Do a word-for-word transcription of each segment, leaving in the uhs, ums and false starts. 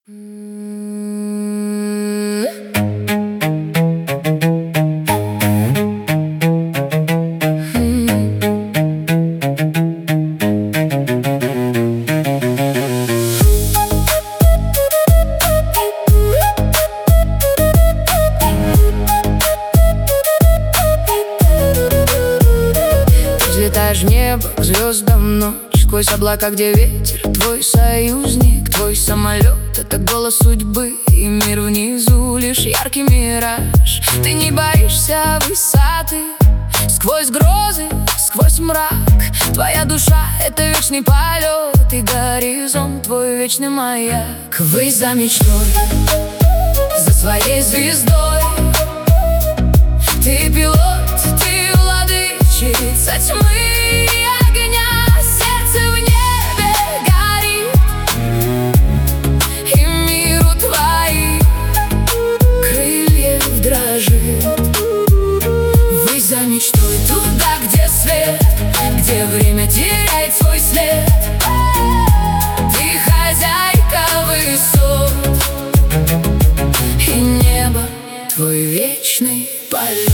Взлетаешь в небо к звездам ночь, сквозь облака, где ветер твой союзник. Твой самолет — это голос судьбы, и мир внизу лишь яркий мираж. Ты не боишься высоты, сквозь грозы, сквозь мрак. Твоя душа — это вечный полет, и горизонт твой вечный маяк. Высь за мечтой, за своей звездой. Ты пилот, ты владычица тьмы и огня. Сердце в небе горит, и миру твои крыльев дрожит. Высь за мечтой туда, где свет, где время теряет свой след. Ты хозяйка высот, и небо твой вечный полет.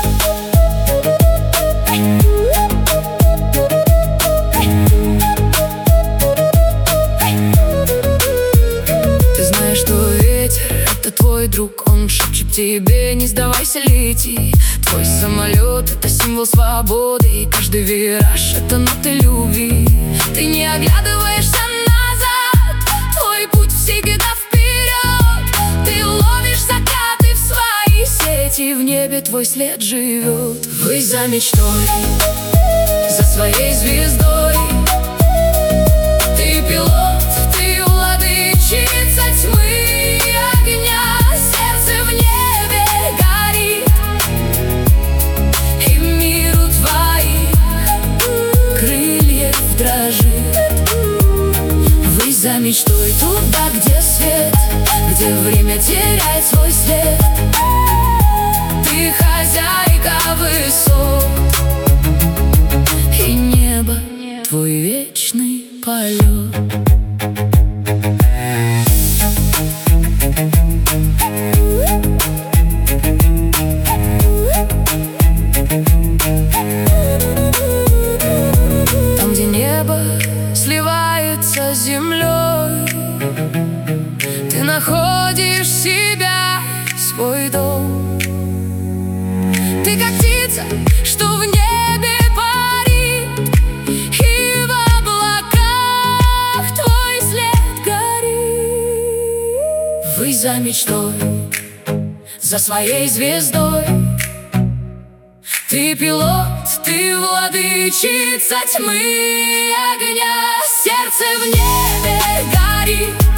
Ты знаешь, что ветер — это твой друг. Он шепчет тебе: не сдавайся, лети. Твой самолет — это символ свободы, и каждый вираж — это ноты любви. Ты не оглядываешься назад, твой путь всегда вперед. Ты ловишь закаты в свои сети, в небе твой след живет. Высь за мечтой, за своей звездой. Ты пилот, ты владычица тьмы и огня. Сердце в небе горит, и миру твоих крыльев дрожит. Высь за мечтой туда, где свет, где время теряет свой след. Ты хозяйка высот, и небо твой вечный полет. Там, где небо сливается с землей, ты находишь себя, свой дом. Ты как птица, что в небе парит, и в облаках твой след горит. Высь за мечтой, за своей звездой. Ты пилот, ты владычица тьмы и огня. Сердце в небе горит,